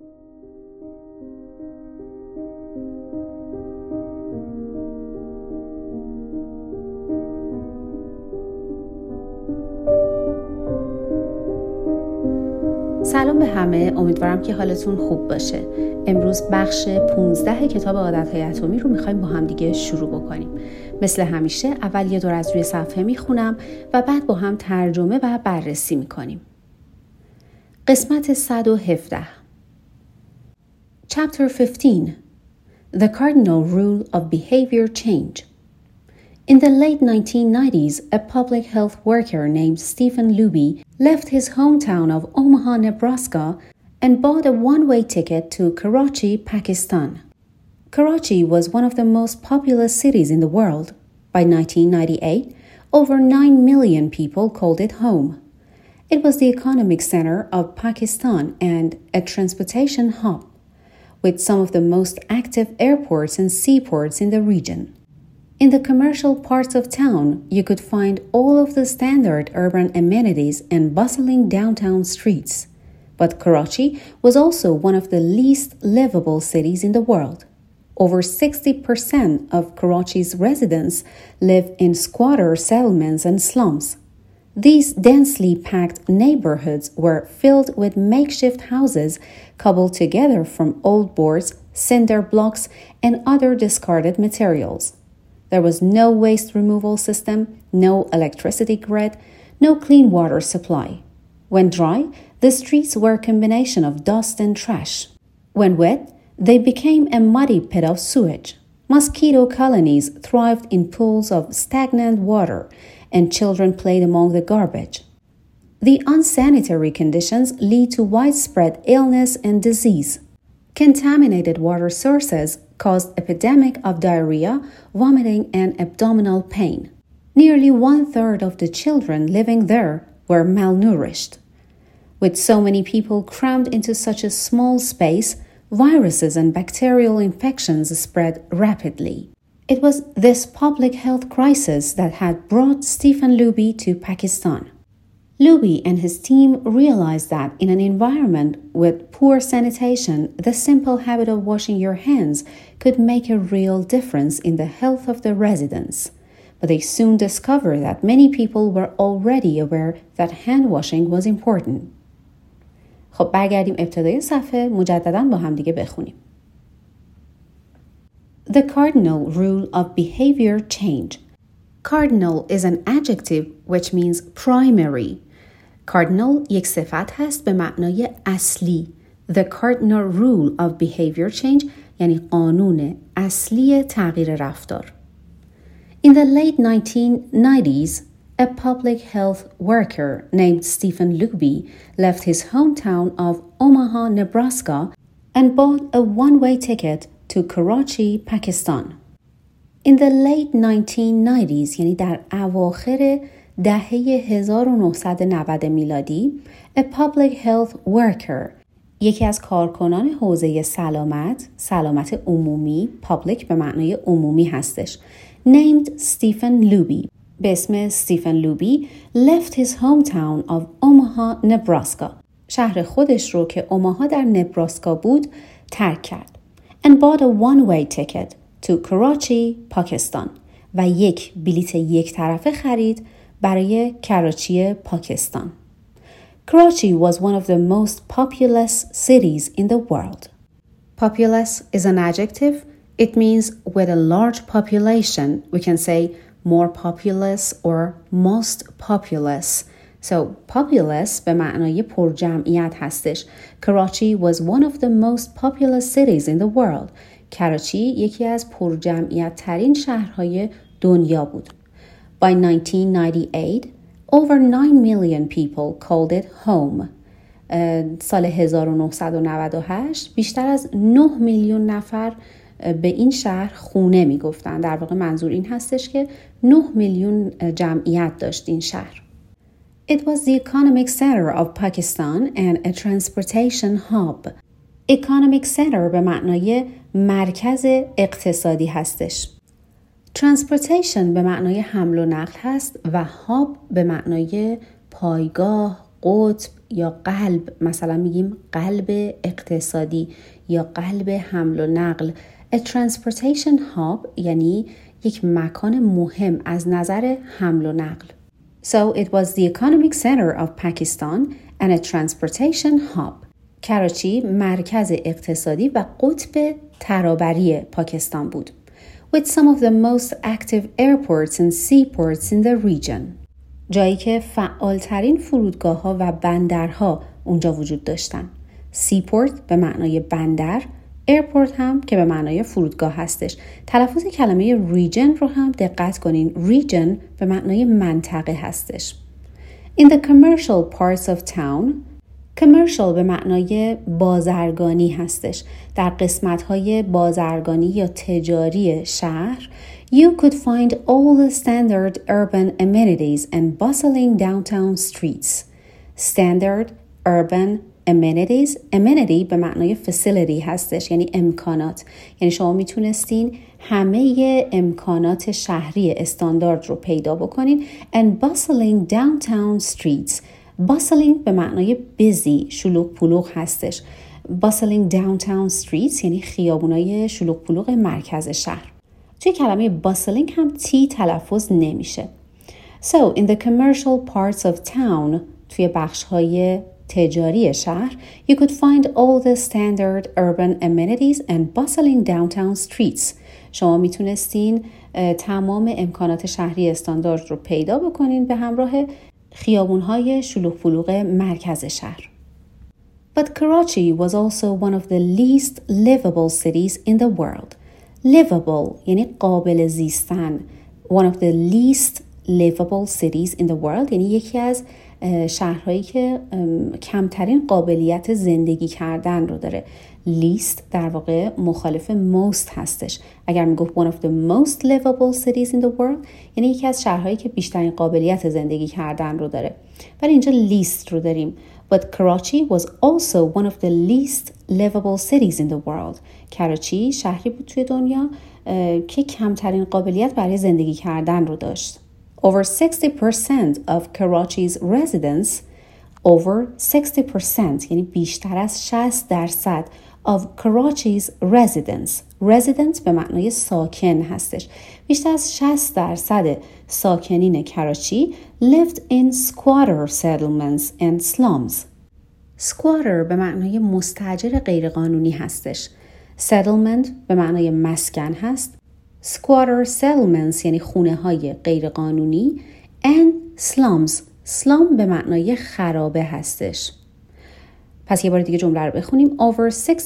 سلام به همه، امیدوارم که حالتون خوب باشه. امروز بخش 15 کتاب عادت‌های اتمی رو می‌خوایم با هم دیگه شروع بکنیم. مثل همیشه اول یه دور از روی صفحه میخونم و بعد با هم ترجمه و بررسی می‌کنیم. قسمت 117 Chapter 15 The Cardinal Rule of Behavior Change. In the late 1990s, a public health worker named Stephen Luby left his hometown of Omaha, Nebraska, and bought a one-way ticket to Karachi, Pakistan. Karachi was one of the most populous cities in the world. By 1998, over 9 million people called it home. It was the economic center of Pakistan and a transportation hub, with some of the most active airports and seaports in the region. In the commercial parts of town, you could find all of the standard urban amenities and bustling downtown streets. But Karachi was also one of the least livable cities in the world. Over 60% of Karachi's residents live in squatter settlements and slums. These densely packed neighborhoods were filled with makeshift houses cobbled together from old boards, cinder blocks, and other discarded materials. There was no waste removal system, no electricity grid, no clean water supply. When dry, the streets were a combination of dust and trash. When wet, they became a muddy pit of sewage. Mosquito colonies thrived in pools of stagnant water, and children played among the garbage. The unsanitary conditions lead to widespread illness and disease. Contaminated water sources caused epidemic of diarrhea, vomiting, and abdominal pain. Nearly 1/3 of the children living there were malnourished. With so many people crammed into such a small space, viruses and bacterial infections spread rapidly. It was this public health crisis that had brought Stephen Luby to Pakistan. Luby and his team realized that in an environment with poor sanitation, the simple habit of washing your hands could make a real difference in the health of the residents. But they soon discovered that many people were already aware that hand washing was important. خب برگردیم ابتدای صفحه، مجدداً با هم دیگه بخونیم. The cardinal rule of behavior change. Cardinal is an adjective which means primary. Cardinal یک صفت هست به معنای اصلی. The cardinal rule of behavior change یعنی قانون اصلی تغییر رفتار. In the late 1990s, a public health worker named Stephen Luby left his hometown of Omaha, Nebraska, and bought a one-way ticket to Karachi, Pakistan. In the late 1990s یعنی در اواخر دهه 1990 میلادی a public health worker یکی از کارکنان حوزه سلامت عمومی public به معنای عمومی هستش named Stephen Luby به اسم استیفن لوبی left his hometown of Omaha, Nebraska شهر خودش رو که اوماها در نبراسکا بود ترک کرد and bought a one-way ticket to Karachi, Pakistan و یک بلیت یک طرفه خرید برای کراچی پاکستان. Karachi was one of the most populous cities in the world. Populous is an adjective. It means with a large population. We can say more populous or most populous. So populous به معنای پرجمعیت هستش. Karachi was one of the most populous cities in the world. کراچی یکی از پرجمعیت ترین شهرهای دنیا بود. By 1998, over 9 million people called it home. سال 1998 بیشتر از 9 میلیون نفر به این شهر خونه میگفتن. در واقع منظور این هستش که 9 میلیون جمعیت داشت این شهر. It was the economic center of Pakistan and a transportation hub. Economic center به معنای مرکز اقتصادی هستش. Transportation به معنای حمل و نقل هست و hub به معنای پایگاه، قطب یا قلب، مثلا میگیم قلب اقتصادی یا قلب حمل و نقل. A transportation hub یعنی یک مکان مهم از نظر حمل و نقل. So it was the economic center of Pakistan and a transportation hub. کراچی مرکز اقتصادی و قطب ترابری پاکستان بود. With some of the most active airports and seaports in the region. جایی که فعالترین فرودگاه‌ها و بندرها اونجا وجود داشتن. seaport به معنای بندر، airport هم که به معنای فرودگاه هستش. تلفظ کلمه region رو هم دقت کنین. region به معنای منطقه هستش. In the commercial parts of town. commercial به معنای بازرگانی هستش. در قسمت‌های بازرگانی یا تجاری شهر you could find all the standard urban amenities and bustling downtown streets. Standard urban amenities. amenity به معنای facility هستش، یعنی امکانات. یعنی شما میتونستین همه امکانات شهری استاندارد رو پیدا بکنین. And bustling downtown streets. bustling به معنای busy، شلوغ پلوغ هستش. bustling downtown streets یعنی خیابونای شلوغ پلوغ مرکز شهر. توی کلمه bustling هم تی تلفظ نمیشه. So in the commercial parts of town توی بخش‌های تجاری شهر you could find all the standard urban amenities and bustling downtown streets. شما میتونستین تمام امکانات شهری استاندارد رو پیدا بکنین به همراه خیابون‌های شلوغ پلوغ مرکز شهر. But Karachi was also one of the least livable cities in the world. livable یعنی قابل زیستن. One of the least livable cities in the world یعنی یکی از شهرهایی که کمترین قابلیت زندگی کردن رو داره. least در واقع مخالف most هستش. اگر میگفت one of the most livable cities in the world یعنی یکی از شهرهایی که بیشترین قابلیت زندگی کردن رو داره. ولی اینجا least رو داریم. But Karachi was also one of the least livable cities in the world. کراچی شهری بود توی دنیا که کمترین قابلیت برای زندگی کردن رو داشت. Over 60% of Karachi's residents, over 60% یعنی بیشتر از 60% of Karachi's residents. resident به معنای ساکن هستش. بیشتر از 60% ساکنین کراچی lived in squatter settlements and slums. squatter به معنای مستاجر غیرقانونی هستش. settlement به معنای مسکن هست. squatter settlements یعنی خونه های غیرقانونی and slums. slum به معنای خرابه هستش. پس یه بار دیگه جمله رو بخونیم. Over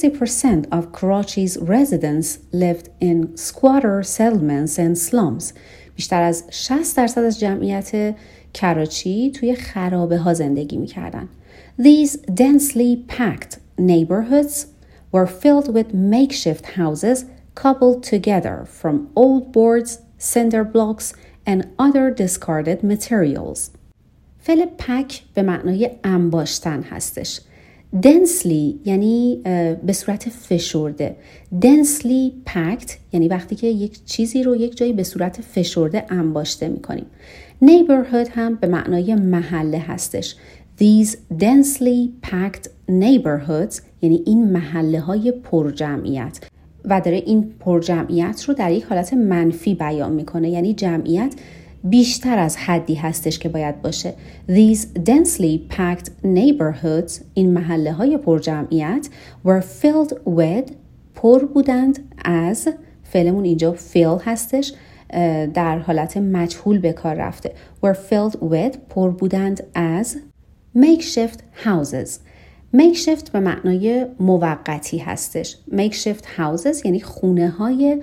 60% of Karachi's residents lived in squatter settlements and slums. بیشتر از 60% از جمعیت کراچی توی خرابه ها زندگی می‌کردن. These densely packed neighborhoods were filled with makeshift houses coupled together from old boards, cinder blocks and other discarded materials. فعل pack به معنای انباشتن هستش. densely یعنی به صورت فشرده. densely packed یعنی وقتی که یک چیزی رو یک جایی به صورت فشرده انباشته می‌کنیم. neighborhood هم به معنای محله هستش. These densely packed neighborhoods یعنی این محله های پرجمعیت و داره این پرجمعیت رو در یک حالت منفی بیان میکنه، یعنی جمعیت بیشتر از حدی هستش که باید باشه. These densely packed neighborhoods این محله های پرجمعیت were filled with پر بودند از فعلمون اینجا fill هستش در حالت مجهول به کار رفته. were filled with پر بودند از makeshift houses. makeshift به معنای موقتی هستش. makeshift houses یعنی خونه های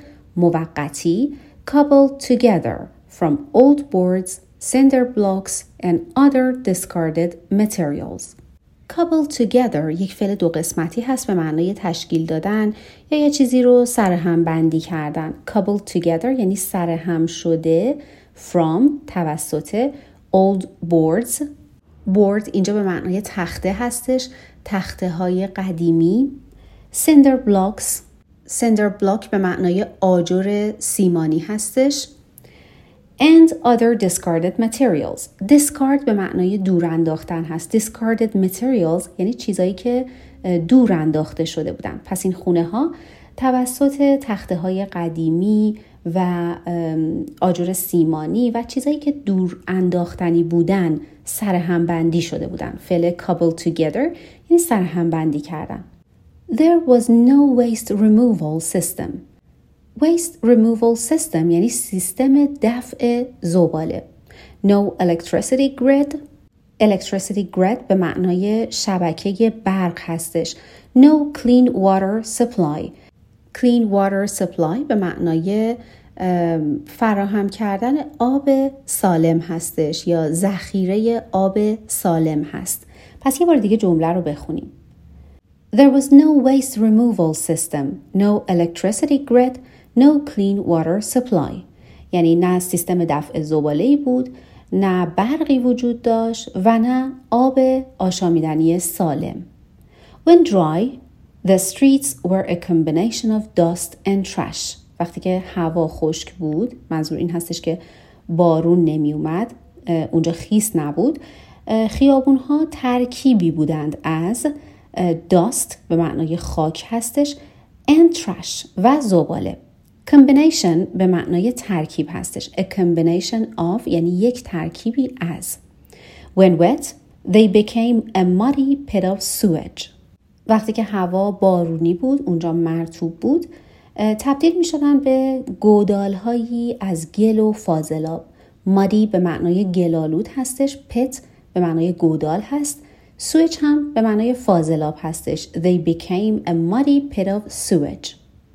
موقتی coupled together from old boards, cinder blocks and other discarded materials. coupled together یک فعل دو قسمتی هست به معنای تشکیل دادن یا یه چیزی رو سرهم بندی کردن. coupled together یعنی سرهم شده from توسط old boards. board اینجا به معنای تخته هستش، تخته های قدیمی. cinder blocks به معنای آجر سیمانی هستش. and other discarded materials. discard به معنای دور انداختن هست. discarded materials یعنی چیزایی که دور انداخته شده بودن. پس این خونه ها توسط تخته های قدیمی و آجر سیمانی و چیزایی که دور انداختنی بودن سرهم بندی شده بودن. فعل coupled together یعنی سرهم بندی کردن. There was no waste removal system. Waste removal system یعنی سیستم دفع زباله. No electricity grid. Electricity grid به معنای شبکه برق هستش. No clean water supply. Clean water supply به معنای فراهم کردن آب سالم هستش یا ذخیره آب سالم هست. پس یه بار دیگه جمله رو بخونیم. There was no waste removal system, no electricity grid, no clean water supply. یعنی نه سیستم دفع زباله‌ای بود، نه برقی وجود داشت و نه آب آشامیدنی سالم. When dry, the streets were a combination of dust and trash. وقتی که هوا خشک بود، منظور این هستش که بارون نمی اومد، اونجا خیس نبود، خیابونها ترکیبی بودند از dust به معنای خاک هستش and trash و زباله. combination به معنای ترکیب هستش. a combination of یعنی یک ترکیبی از. when wet, they became a muddy pit of sewage. وقتی که هوا بارونی بود، اونجا مرطوب بود، تبدیل می شدن به گودال‌هایی از گل و فاضلاب. muddy به معنای گلالود هستش، pit به معنای گودال هست، sewage هم به معنای فاضلاب هستش. They became a muddy pit of sewage.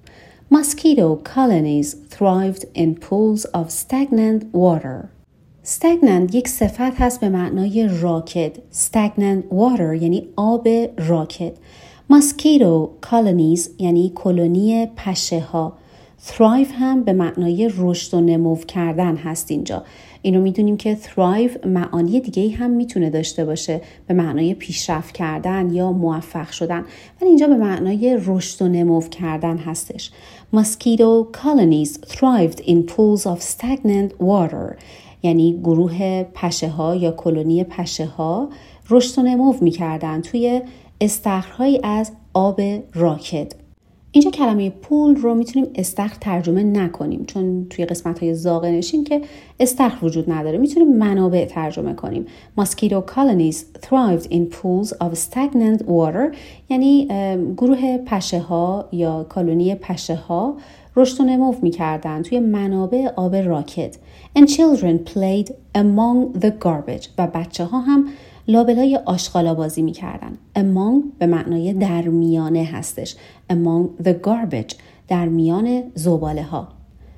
Mosquito colonies thrived in pools of stagnant water. stagnant یک صفت هست به معنای راکد. stagnant water یعنی آب راکد. mosquito colonies یعنی کلونی پشه ها. thrive هم به معنای رشد و نمو کردن هست اینجا. اینو میدونیم که thrive معانی دیگه هم میتونه داشته باشه، به معنای پیشرفت کردن یا موفق شدن، ولی اینجا به معنای رشد و نمو کردن هستش. Mosquito colonies thrived in pools of stagnant water. یعنی گروه پشه ها یا کلونی پشه ها رشد و نمو میکردن توی استخرهایی از آب راکد. اینجا کلمه پول رو میتونیم استخر ترجمه نکنیم، چون توی قسمت‌های زاغه نشین که استخر وجود نداره. میتونیم منابع ترجمه کنیم. Mosquito colonies thrived in pools of stagnant water یعنی گروه پشه ها یا کلونی پشه ها رشد و نمو میکردن توی منابع آب راکد. And children played among the garbage و بچه ها هم لابلای آشغالا بازی میکردن. Among به معنای در میانه هستش. Among the garbage در میان زباله ها.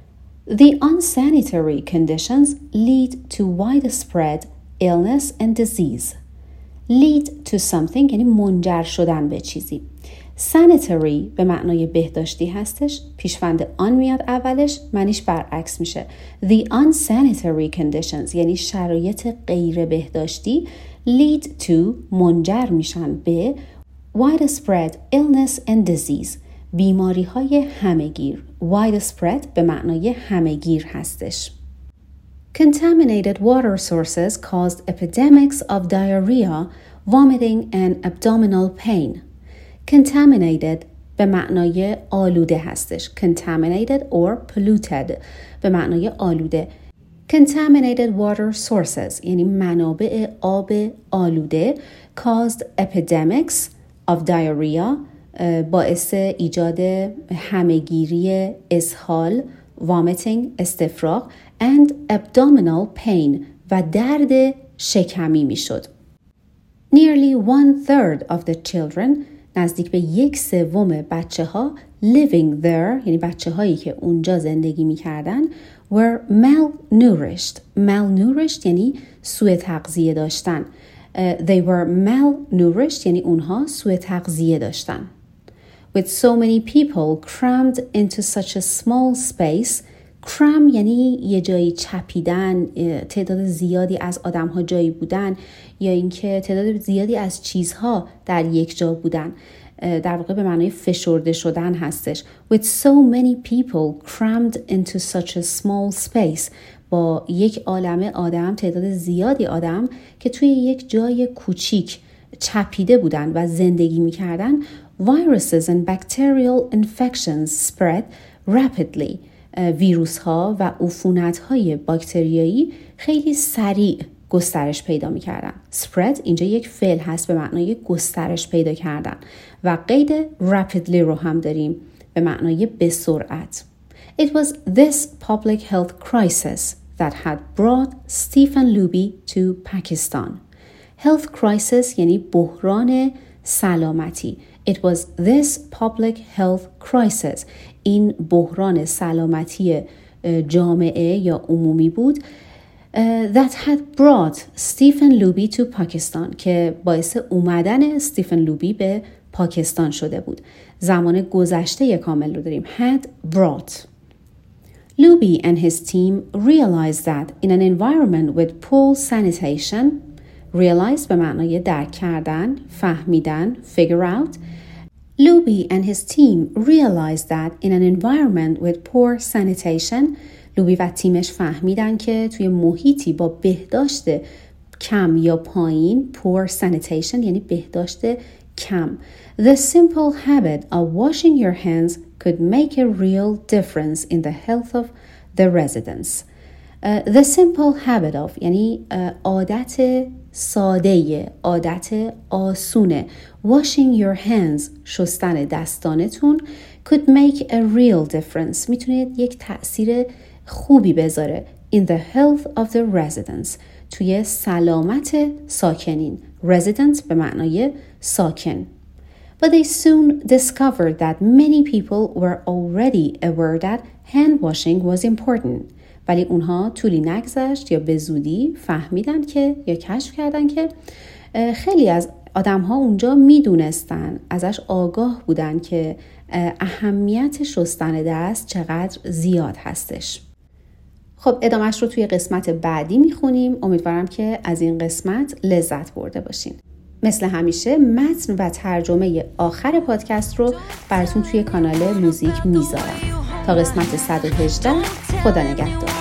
The unsanitary conditions lead to widespread illness and disease. Lead to something یعنی منجر شدن به چیزی. sanitary به معنای بهداشتی هستش، پیشوند آن میاد اولش، معنیش برعکس میشه. The unsanitary conditions یعنی شرایط غیر بهداشتی lead to منجر میشن به widespread illness and disease بیماری های همهگیر. widespread به معنای همهگیر هستش. Contaminated water sources caused epidemics of diarrhea, vomiting and abdominal pain. Contaminated به معنای آلوده هستش. Contaminated or polluted به معنای آلوده. Contaminated water sources یعنی منابع آب آلوده caused epidemics of diarrhea باعث ایجاد همهگیری اسهال vomiting استفراغ and abdominal pain و درد شکمی می شد. Nearly 1/3 of the children نزدیک به 1/3 بچه ها living there یعنی بچه هایی که اونجا زندگی می کردن were malnourished. malnourished یعنی سوء تغذیه داشتن. They were malnourished یعنی اونها سوء تغذیه داشتن. With so many people crammed into such a small space. cram یعنی یه جایی چپیدن، تعداد زیادی از آدم ها جایی بودن، یا اینکه تعداد زیادی از چیزها در یک جا بودن. در واقع به معنای فشرده شدن هستش. With so many people crammed into such a small space. با یک عالمه آدم، تعداد زیادی آدم که توی یک جای کوچیک چپیده بودن و زندگی میکردن. Viruses and bacterial infections spread rapidly. ویروس ها و عفونت های باکتریایی خیلی سریع گسترش پیدا میکردن. Spread اینجا یک فعل هست به معنای گسترش پیدا کردن و قید rapidly رو هم داریم به معنای به سرعت. It was this public health crisis that had brought Stephen Luby to Pakistan. Health crisis یعنی بحران سلامتی. It was this public health crisis. این بحران سلامتی جامعه یا عمومی بود that had brought Stephen Luby to Pakistan که باعث اومدن استیفن لوبی به پاکستان شده بود. زمان گذشته کامل رو داریم. had brought. Luby and his team realized that in an environment with poor sanitation, realize به معنای درک کردن، فهمیدن، figure out. Luby and his team realized that in an environment with poor sanitation, لوبی و تیمش فهمیدن که توی محیطی با بهداشت کم یا پایین، poor sanitation یعنی بهداشت کم, the simple habit of washing your hands could make a real difference in the health of the residents. The simple habit of یعنی عادت ساده، عادت آسونه. Washing your hands شستن دستانتون could make a real difference میتونه یک تأثیر خوبی بذاره in the health of the residents توی سلامت ساکنین. Resident به معنای ساکن. But they soon discovered that many people were already aware that hand washing was important. ولی اونها طولی نگذشت یا به زودی فهمیدن که یا کشف کردن که خیلی از آدم ها اونجا میدونستن، ازش آگاه بودن که اهمیت شستن دست چقدر زیاد هستش. خب ادامهش رو توی قسمت بعدی میخونیم. امیدوارم که از این قسمت لذت برده باشین. مثل همیشه متن و ترجمه آخر پادکست رو براتون توی کانال موزیک میذارم. تا قسمت 118 خدا نگهدار.